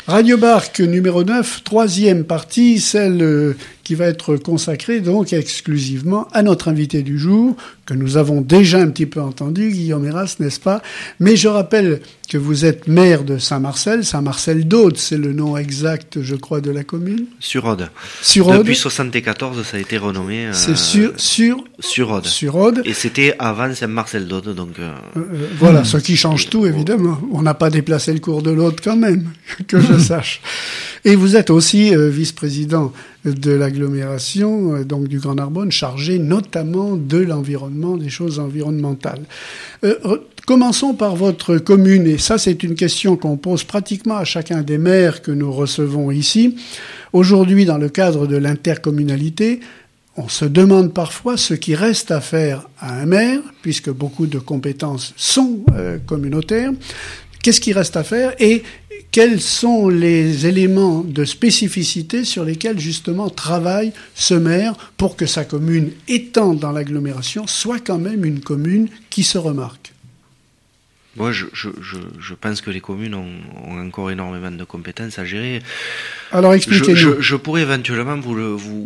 Radio Barque numéro 9, troisième partie, celle qui va être consacrée donc exclusivement à notre invité du jour, que nous avons déjà un petit peu entendu, Guillaume Héras, n'est-ce pas? Mais je rappelle que vous êtes maire de Saint-Marcel, Saint-Marcel-d'Aude, c'est le nom exact, je crois, de la commune. Sur-Aude. Sur-Aude. Depuis 74, ça a été renommé. C'est Sur-Aude. Sur-Aude. Et c'était avant Saint-Marcel-d'Aude, donc. Voilà, ce qui change tout, évidemment. On n'a pas déplacé le cours de l'Aude quand même, que je sache. Et vous êtes aussi vice-président de l'agglomération, donc du Grand Narbonne, chargé notamment de l'environnement, des choses environnementales. Commençons par votre commune, et ça c'est une question qu'on pose pratiquement à chacun des maires que nous recevons ici. Aujourd'hui, dans le cadre de l'intercommunalité, on se demande parfois ce qui reste à faire à un maire, puisque beaucoup de compétences sont communautaires. Qu'est-ce qui reste à faire et quels sont les éléments de spécificité sur lesquels justement travaille ce maire pour que sa commune, étant dans l'agglomération, soit quand même une commune qui se remarque? Moi, je pense que les communes ont encore énormément de compétences à gérer. Alors expliquez-nous. Je pourrais éventuellement vous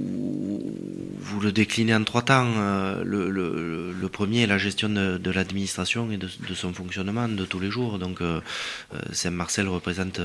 le décliner en 3 temps. Le premier est la gestion de l'administration et de son fonctionnement de tous les jours. Donc Saint-Marcel représente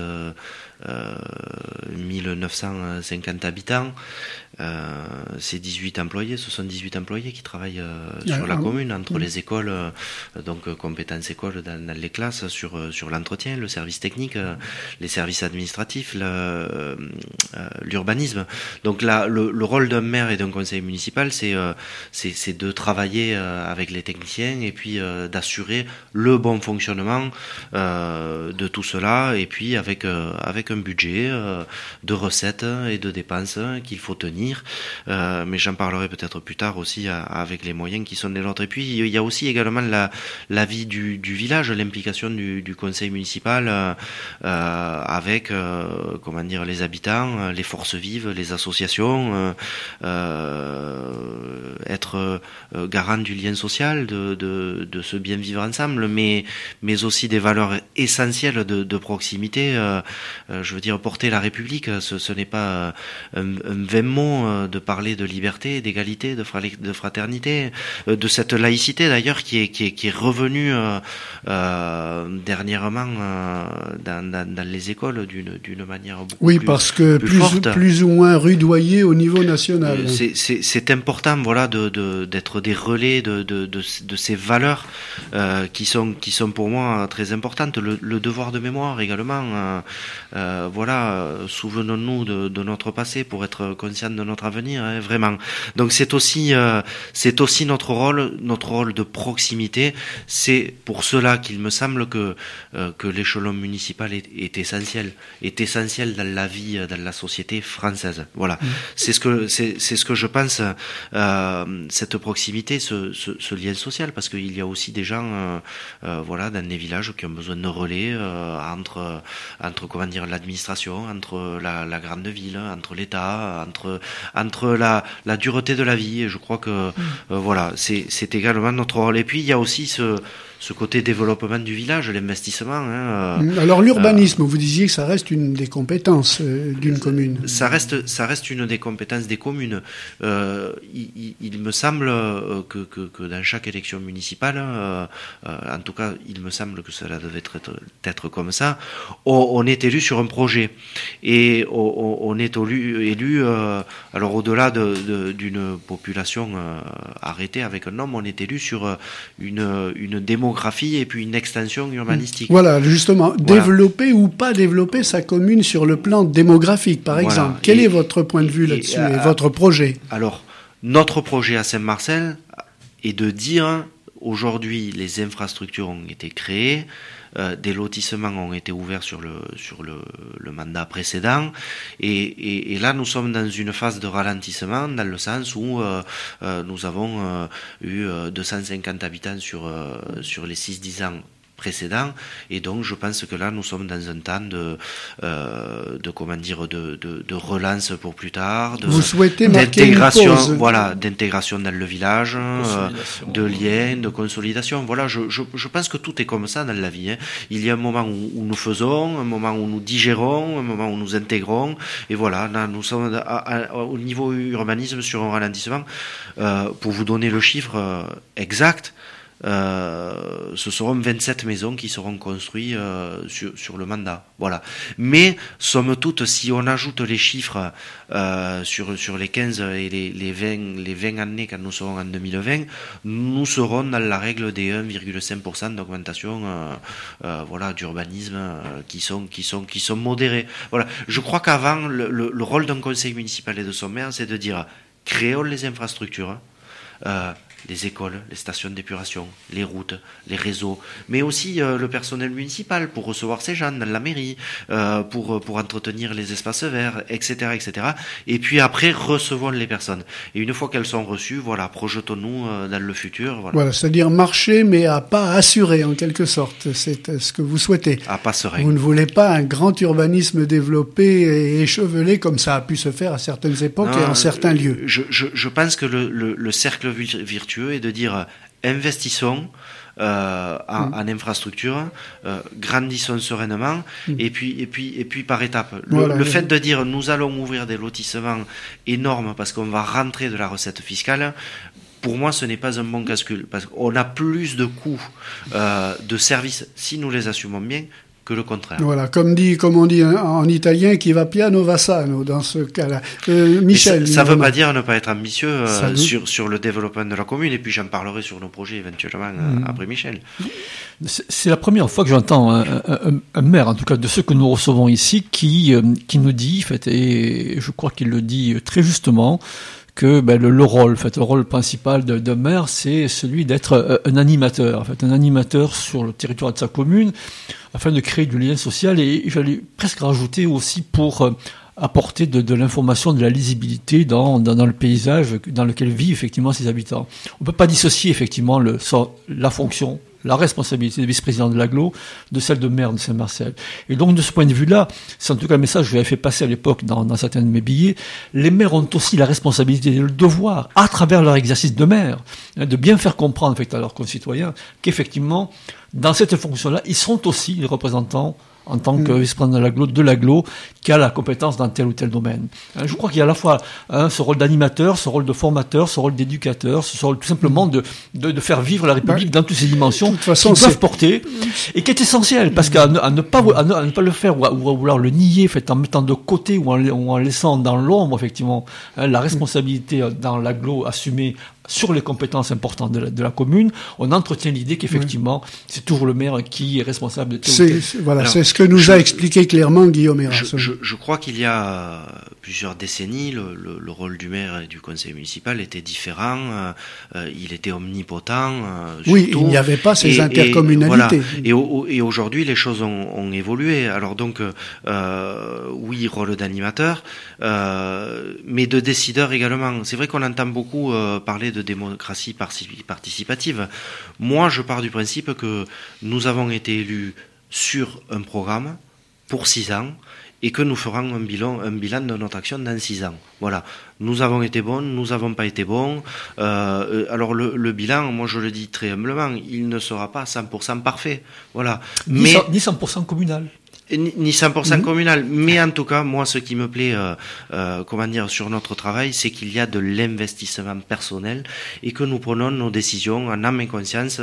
1950 habitants. C'est 18 employés, ce sont 18 employés qui travaillent sur la commune, entre les écoles, donc compétences écoles dans les classes, sur l'entretien, le service technique, les services administratifs, l'urbanisme. Donc là, le rôle d'un maire et d'un conseil municipal, c'est de travailler avec les techniciens et puis d'assurer le bon fonctionnement de tout cela, et puis avec un budget de recettes et de dépenses qu'il faut tenir. Mais j'en parlerai peut-être plus tard aussi avec les moyens qui sont les nôtres. Et puis il y a aussi également la vie du village, l'implication du conseil municipal avec les habitants, les forces vives, les associations, être garant du lien social, de ce bien vivre ensemble, mais aussi des valeurs essentielles de proximité. Je veux dire, porter la République, ce n'est pas un vain mot de parler de liberté, d'égalité, de fraternité, de cette laïcité d'ailleurs qui est revenue dernièrement dans les écoles d'une manière beaucoup plus parce que plus ou moins rudoyée au niveau national. C'est important, voilà, d'être des relais de ces valeurs qui sont pour moi très importantes. Le devoir de mémoire également. Souvenons-nous de notre passé pour être conscient de notre avenir, hein, vraiment. Donc c'est aussi notre rôle de proximité. C'est pour cela qu'il me semble que l'échelon municipal est essentiel dans la vie, dans la société française. Voilà. C'est ce que je pense, cette proximité, ce lien social, parce qu'il y a aussi des gens dans les villages qui ont besoin de relais entre l'administration, entre la grande ville, entre l'État, entre la dureté de la vie. Et je crois que c'est également notre rôle. Et puis il y a aussi ce côté développement du village, l'investissement. Alors l'urbanisme, vous disiez que ça reste une des compétences d'une commune. Ça reste une des compétences des communes. Il me semble que dans chaque élection municipale, en tout cas, il me semble que cela devait être comme ça, on est élu sur un projet. Et on est élu alors au-delà d'une population arrêtée avec un nombre, on est élu sur une démographie et puis une extension urbanistique. Voilà, justement, développer ou pas développer sa commune sur le plan démographique, par exemple. Quel est votre point de vue là-dessus et votre projet? Alors, notre projet à Saint-Marcel est de dire, aujourd'hui, les infrastructures ont été créées, des lotissements ont été ouverts sur le mandat précédent, et là nous sommes dans une phase de ralentissement, dans le sens où nous avons eu 250 habitants sur les 6-10 ans précédents, et donc je pense que là nous sommes dans un temps de relance pour plus tard, vous souhaitez marquer une pause. Voilà, d'intégration dans le village, de liens, de consolidation. Voilà, je pense que tout est comme ça dans la vie, hein. Il y a un moment où nous faisons, un moment où nous digérons, un moment où nous intégrons, et voilà, là nous sommes au niveau urbanisme sur un ralentissement. Pour vous donner le chiffre exact, ce seront 27 maisons qui seront construites sur le mandat. Voilà. Mais, somme toute, si on ajoute les chiffres sur les 15 et les 20 années quand nous serons en 2020, nous serons dans la règle des 1,5% d'augmentation d'urbanisme qui sont modérés. Voilà. Je crois qu'avant, le rôle d'un conseil municipal et de son maire, c'est de dire créons les infrastructures, les écoles, les stations d'épuration, les routes, les réseaux, mais aussi le personnel municipal pour recevoir ces gens dans la mairie, pour entretenir les espaces verts, etc., etc. Et puis après, recevons les personnes. Et une fois qu'elles sont reçues, voilà, projetons-nous dans le futur. Voilà, c'est-à-dire marcher, mais à pas assuré, en quelque sorte. C'est ce que vous souhaitez. À pas serein. Vous ne voulez pas un grand urbanisme développé et échevelé comme ça a pu se faire à certaines époques et en certains lieux. Je pense que le cercle virtueux est de dire investissons en infrastructure, grandissons sereinement, et puis par étapes. Le fait de dire nous allons ouvrir des lotissements énormes parce qu'on va rentrer de la recette fiscale, pour moi, ce n'est pas un bon calcul, parce qu'on a plus de coûts de services si nous les assumons bien que le contraire. Voilà, comme on dit en italien, qui va piano va sano dans ce cas-là. Michel, ça ne veut pas dire ne pas être ambitieux sur le développement de la commune, et puis j'en parlerai sur nos projets éventuellement après Michel. C'est la première fois que j'entends un maire, en tout cas de ceux que nous recevons ici, qui nous dit, et je crois qu'il le dit très justement, que le rôle principal d'un maire, c'est celui d'être un animateur, un animateur sur le territoire de sa commune, afin de créer du lien social, et j'allais presque rajouter aussi pour apporter de l'information, de la lisibilité dans le paysage dans lequel vivent effectivement ses habitants. On peut pas dissocier effectivement la fonction, la responsabilité de vice-président de l'agglo de celle de maire de Saint-Marcel. Et donc, de ce point de vue-là, c'est en tout cas le message que j'avais fait passer à l'époque dans certains de mes billets, les maires ont aussi la responsabilité et le devoir, à travers leur exercice de maire, de bien faire comprendre à leurs concitoyens qu'effectivement, dans cette fonction-là, ils sont aussi les représentants en tant que vice-président de l'agglo, qui a la compétence dans tel ou tel domaine. Je crois qu'il y a à la fois ce rôle d'animateur, ce rôle de formateur, ce rôle d'éducateur, ce rôle tout simplement de faire vivre la République dans toutes ses dimensions qu'ils doivent porter, et qui est essentiel, parce qu'à ne pas le faire ou à vouloir le nier, en mettant de côté ou en laissant dans l'ombre effectivement la responsabilité dans l'agglo assumée sur les compétences importantes de la commune, on entretient l'idée qu'effectivement, c'est toujours le maire qui est responsable de tout. C'est ce que nous a expliqué clairement Guillaume Héras. Je crois qu'il y a plusieurs décennies, le rôle du maire et du conseil municipal était différent, il était omnipotent. Oui, il n'y avait pas ces intercommunalités. Et aujourd'hui, les choses ont évolué. Alors donc, oui, rôle d'animateur, mais de décideur également. C'est vrai qu'on entend beaucoup parler de démocratie participative. Moi, je pars du principe que nous avons été élus sur un programme pour 6 ans, et que nous ferons un bilan de notre action dans 6 ans. Voilà. Nous avons été bons, nous n'avons pas été bons. Alors le bilan, moi je le dis très humblement, il ne sera pas 100% parfait. Voilà. Ni 100% communal. Ni 100% communal, mais en tout cas, moi, ce qui me plaît, sur notre travail, c'est qu'il y a de l'investissement personnel et que nous prenons nos décisions en âme et conscience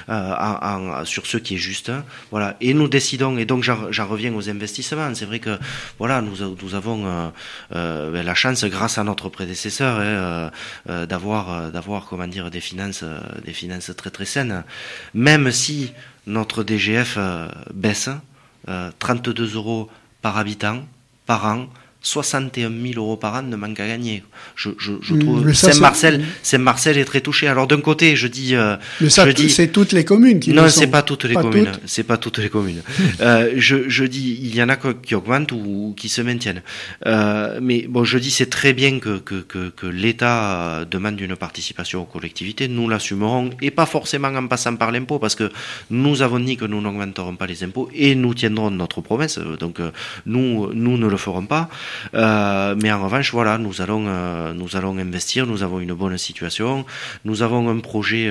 sur ce qui est juste. Voilà, et nous décidons. Et donc, j'en reviens aux investissements. C'est vrai que voilà, nous avons la chance, grâce à notre prédécesseur, d'avoir des finances très très saines. Même si notre DGF baisse. 32 € par habitant, par an, 61 000 euros par an de manque à gagner. Je trouve Saint-Marcel est très touché. Alors d'un côté, je dis, c'est toutes les communes qui non, c'est pas toutes les communes. C'est pas toutes les communes. Je dis, il y en a qui augmentent ou qui se maintiennent. Mais bon, je dis, c'est très bien que l'État demande une participation aux collectivités. Nous l'assumerons et pas forcément en passant par l'impôt, parce que nous avons dit que nous n'augmenterons pas les impôts et nous tiendrons notre promesse. Donc nous ne le ferons pas. Mais en revanche, voilà, nous allons investir. Nous avons une bonne situation. Nous avons un projet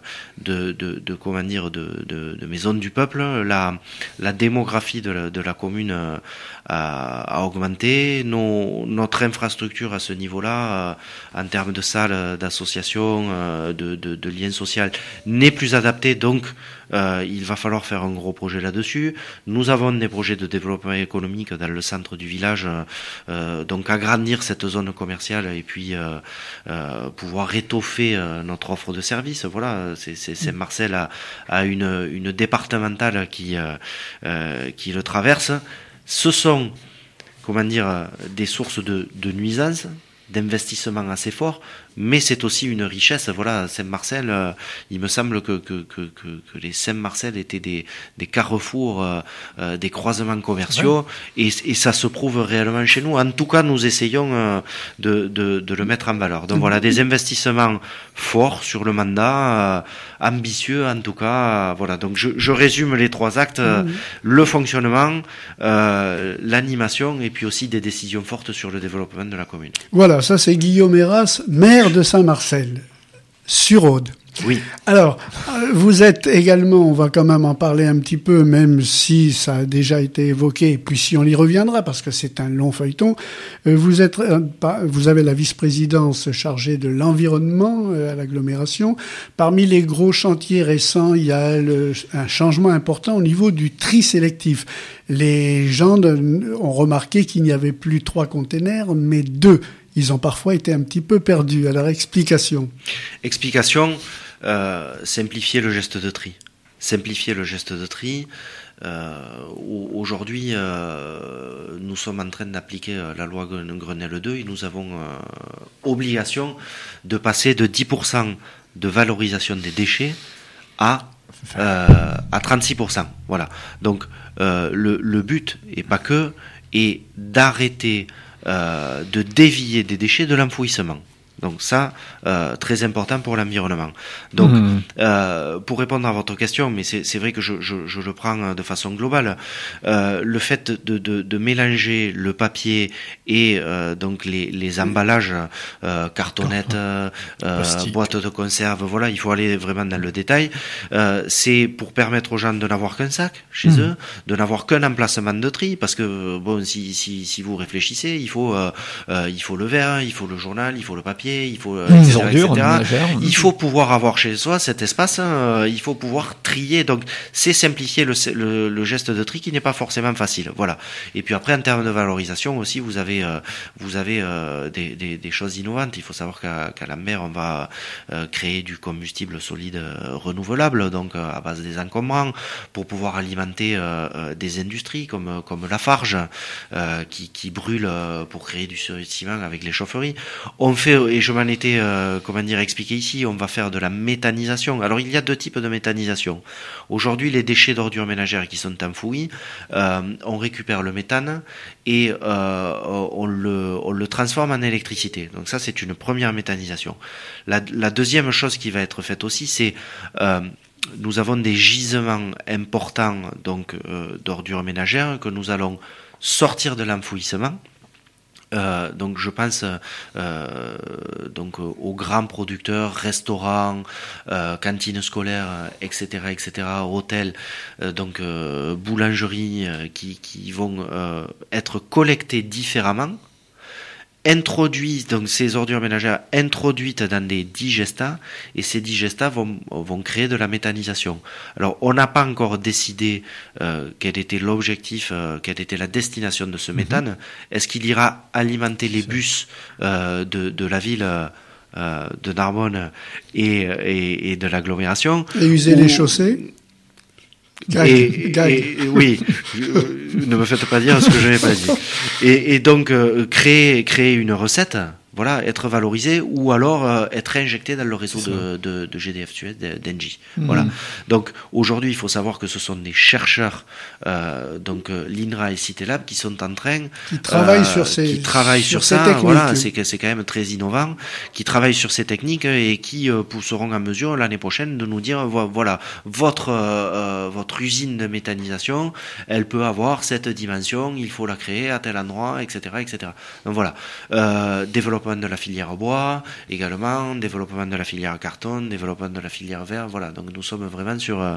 de maison du peuple. La démographie de la commune a augmenté. Notre infrastructure à ce niveau-là, en termes de salles, d'associations, de liens sociaux, n'est plus adaptée. Donc, il va falloir faire un gros projet là-dessus. Nous avons des projets de développement économique dans le centre du village, donc agrandir cette zone commerciale et puis pouvoir étoffer notre offre de services. Voilà, Saint-Marcel a une départementale qui le traverse. Ce sont, des sources de nuisances, d'investissement assez forts, mais c'est aussi une richesse. Voilà, Saint-Marcel, il me semble que les Saint-Marcel étaient des carrefours, des croisements commerciaux, et ça se prouve réellement chez nous. En tout cas, nous essayons de le mettre en valeur. Donc voilà, des investissements forts sur le mandat, ambitieux en tout cas. Voilà, donc je résume les trois actes, le fonctionnement, l'animation, et puis aussi des décisions fortes sur le développement de la commune. Voilà, ça c'est Guillaume Héras, maire de Saint-Marcel, sur Aude. Oui. Alors, vous êtes également, on va quand même en parler un petit peu, même si ça a déjà été évoqué, et puis si on y reviendra, parce que c'est un long feuilleton, vous avez la vice-présidence chargée de l'environnement à l'agglomération. Parmi les gros chantiers récents, il y a un changement important au niveau du tri sélectif. Les gens ont remarqué qu'il n'y avait plus 3 containers, mais 2. Ils ont parfois été un petit peu perdus. Alors, explication, simplifier le geste de tri. Aujourd'hui, nous sommes en train d'appliquer la loi Grenelle 2 et nous avons obligation de passer de 10% de valorisation des déchets à 36%. Voilà. Donc, le but, et pas que, est d'arrêter de dévier des déchets de l'enfouissement. Donc ça, très important pour l'environnement. Donc, pour répondre à votre question, mais c'est vrai que je le prends de façon globale, le fait de mélanger le papier et donc les emballages, cartonnettes, boîtes de conserve, voilà, il faut aller vraiment dans le détail. C'est pour permettre aux gens de n'avoir qu'un sac chez eux, de n'avoir qu'un emplacement de tri, parce que bon, si vous réfléchissez, il faut le verre, il faut le journal, il faut le papier, il faut etc. Il faut pouvoir avoir chez soi cet espace, il faut pouvoir trier. Donc c'est simplifier le geste de tri qui n'est pas forcément facile. Voilà. Et puis après, en termes de valorisation aussi, vous avez des choses innovantes. Il faut savoir qu'à la mer, on va créer du combustible solide renouvelable, donc à base des encombrants, pour pouvoir alimenter des industries comme Lafarge, qui brûle pour créer du ciment avec les chaufferies. On fait, et je m'en étais expliqué ici, on va faire de la méthanisation. Alors il y a 2 types de méthanisation. Aujourd'hui, les déchets d'ordures ménagères qui sont enfouis, on récupère le méthane et on le transforme en électricité. Donc ça, c'est une première méthanisation. La deuxième chose qui va être faite aussi, c'est nous avons des gisements importants donc d'ordures ménagères que nous allons sortir de l'enfouissement. Donc je pense donc aux grands producteurs, restaurants, cantines scolaires, etc., hôtels, donc boulangeries qui vont être collectés différemment, introduisent donc ces ordures ménagères introduites dans des digestats, et ces digestats vont créer de la méthanisation. Alors on n'a pas encore décidé quel était l'objectif, quelle était la destination de ce méthane. Est-ce qu'il ira alimenter les bus de la ville de Narbonne et de l'agglomération, et user les chaussées? Oui, ne me faites pas dire ce que je n'ai pas dit. Et donc créer une recette, voilà, être valorisé, ou alors être injecté dans le réseau de GDF Suez, d'Engie. Voilà. Donc aujourd'hui, il faut savoir que ce sont des chercheurs, donc l'INRA et Citélab, qui sont en train qui travaillent sur ça. Techniques. Voilà, c'est quand même très innovant, qui travaillent sur ces techniques et qui seront en mesure l'année prochaine de nous dire voilà, votre usine de méthanisation, elle peut avoir cette dimension, il faut la créer à tel endroit, etc., etc. Donc voilà, développement de la filière bois également, développement de la filière carton, développement de la filière verre, voilà. Donc nous sommes vraiment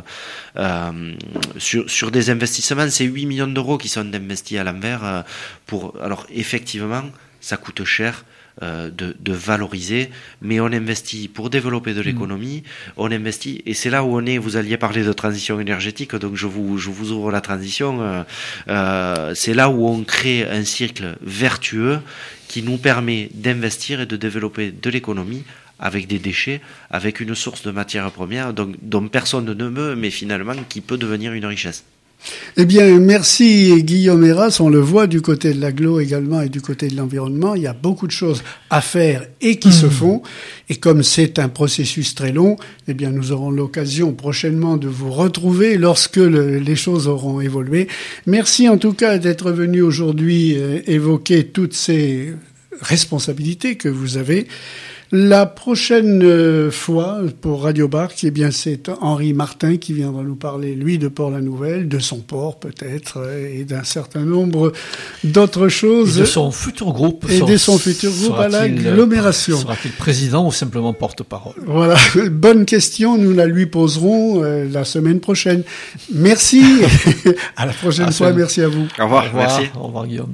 sur des investissements, c'est 8 millions d'euros qui sont investis à l'envers alors effectivement, ça coûte cher de valoriser, mais on investit pour développer de l'économie, on investit, et c'est là où on est, vous alliez parler de transition énergétique, donc je vous ouvre la transition, c'est là où on crée un cercle vertueux qui nous permet d'investir et de développer de l'économie avec des déchets, avec une source de matières premières dont personne ne veut, mais finalement qui peut devenir une richesse. Eh bien, merci Guillaume Héras. On le voit du côté de l'agglo également et du côté de l'environnement. Il y a beaucoup de choses à faire et qui se font. Et comme c'est un processus très long, eh bien, nous aurons l'occasion prochainement de vous retrouver lorsque les choses auront évolué. Merci en tout cas d'être venu aujourd'hui évoquer toutes ces responsabilités que vous avez. La prochaine fois pour Radio Barque, eh bien, c'est Henri Martin qui viendra nous parler, lui, de Port-la-Nouvelle, de son port peut-être, et d'un certain nombre d'autres choses. Et de son futur groupe. Et de son futur groupe à l'agglomération. Sera-t-il président ou simplement porte-parole? Voilà, bonne question, nous la lui poserons la semaine prochaine. Merci, à la prochaine fois, merci à vous. Au revoir, merci. Au revoir Guillaume.